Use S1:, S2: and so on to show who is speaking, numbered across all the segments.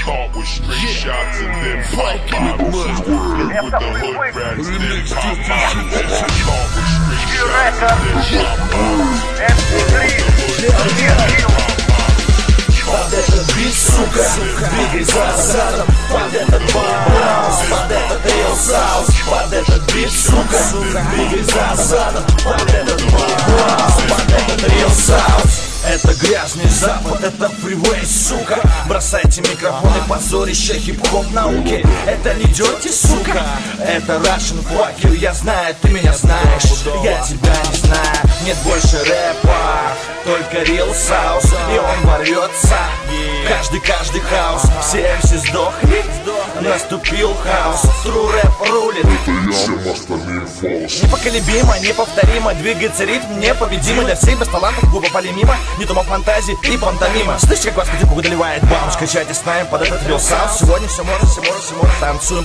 S1: caught with straight shots and then pop bottles. Flirt with the hood rats, then pop bottles. Caught with straight shots and then pop bottles.
S2: Под этот бит, сука, двигай задом. Под этот баунс, под этот real sound. Под этот бит, сука, двигай задом. Под этот баунс, под этот real sound. Это грязный запад, это фривей, сука. Бросайте микрофоны, позорище хип-хоп науки. Это не дёрти, сука. Это Russian fucker, я знаю, ты меня знаешь. Я тебя не знаю, нет больше рэпа, только real sauce. И он ворвется, каждый хаус. Все MC сдохли, наступил хаос. True рэп рулит. Непоколебимо, неповторимо, двигается ритм непобедимый. Для всех без талантов глупо пали мимо. Не дома фантазии и пантомима. Слышь, как вас потихоньку доливает баунс. Качайте с нами под этот real sound. Сегодня все можно, танцуем.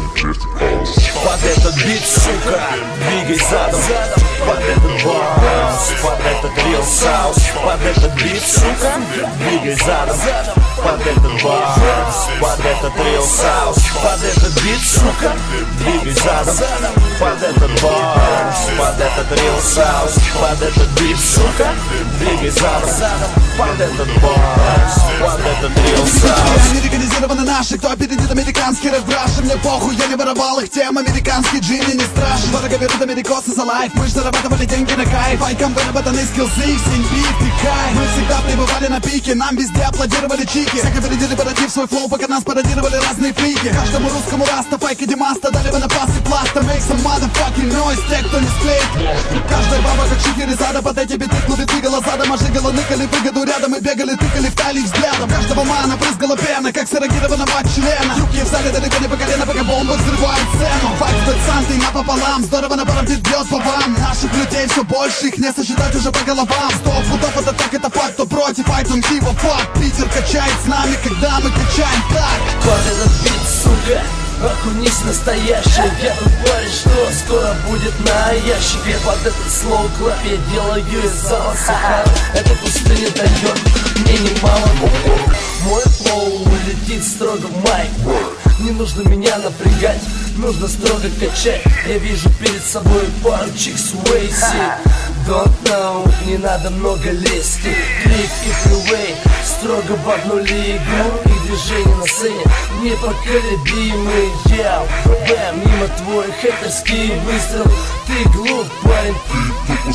S2: Под этот бит, сука, двигай задом. Под этот баунс, под этот real sound. Под этот бит, сука, двигай задом. Под этот баунс, под этот real sound. Под этот бит, сука, двигай задом. Под этот баунс, под этот real sound. Под этот бит, сука, двигай задом. Под этот баунс, под этот real sound.
S3: Американизированы наши, кто опередит американский рэп в Раше. Мне похуй, я не воровал их тем, американский джинни не страшен. Дорого берут америкосы за лайф, мы ж зарабатывали деньги на кайф. Айкам выработаны скиллсы, всем бит и кайф. Мы всегда пребывали на пике, нам везде аплодировали чики. Всех опередили, породив свой флоу, пока нас пародировали разные фрики. Каждому русскому раста, файк и демаста дали бы на пас и пласта. Make some motherfucking noise, те, кто не склеит. Каждая баба как шахерезада, под эти биты клубит двигала задом. Ожигала, ныкали выгоду рядом и бегали, тыкали в талии взглядом. Каждого мана брызгала пена, как сырогированного члена. Юбки в зале далеко не по колено, пока бомбы взрывают сцену. Файт с Сантой напополам, здорово на паром бьет по вам. Наших людей все больше, их не сосчитать уже по головам. 100 футов это так, это факт, кто против, I don't give a fuck. Питер качает с нами, когда мы качаем так.
S2: Под этот бит, сука, окунись в настоящее. Я тут парень, что скоро будет на ящике. Под этот слоу клаб я делаю из зала Сахара. Эта пустыня дает мне немало. Мой флоу улетит строго в майк. Не нужно меня напрягать, нужно строго качать. Я вижу перед собой пару чикс Уэйси. Don't know, не надо много лезть. Клик и фривей строго в одну лигу. И движения на сцене непоколебимые. Я бэм, мимо твой хейтерский выстрел. Ты глуп, парень.
S1: Это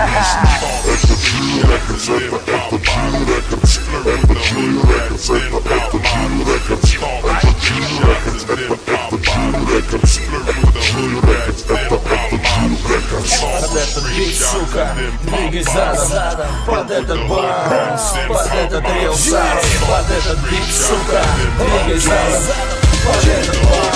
S1: G Records, это G Records, это G Records, это G Records, это G Records, это G Records, это G Records, это G Records.
S2: Под этот бит, сука, двигай задом. Под этот баунс, под этот real sound. Под этот бит, сука, двигай задом. Под этот баунс.